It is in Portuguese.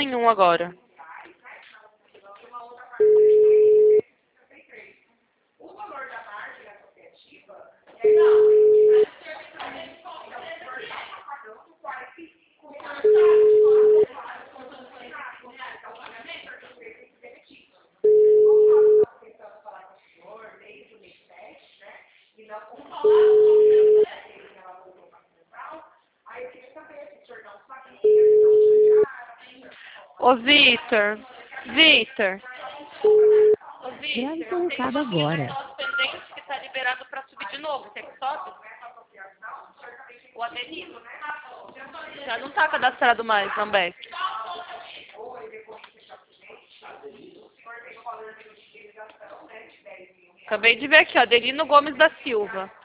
nenhum agora. Ô, Vitor. Vitor. Ô, Grave Vitor, colocado agora. nosso pendente que está liberado para subir de novo. Quer que sobe? O Adelino. Já não está cadastrado mais, Ambeck. Acabei de ver aqui, ó, Adelino Gomes da Silva.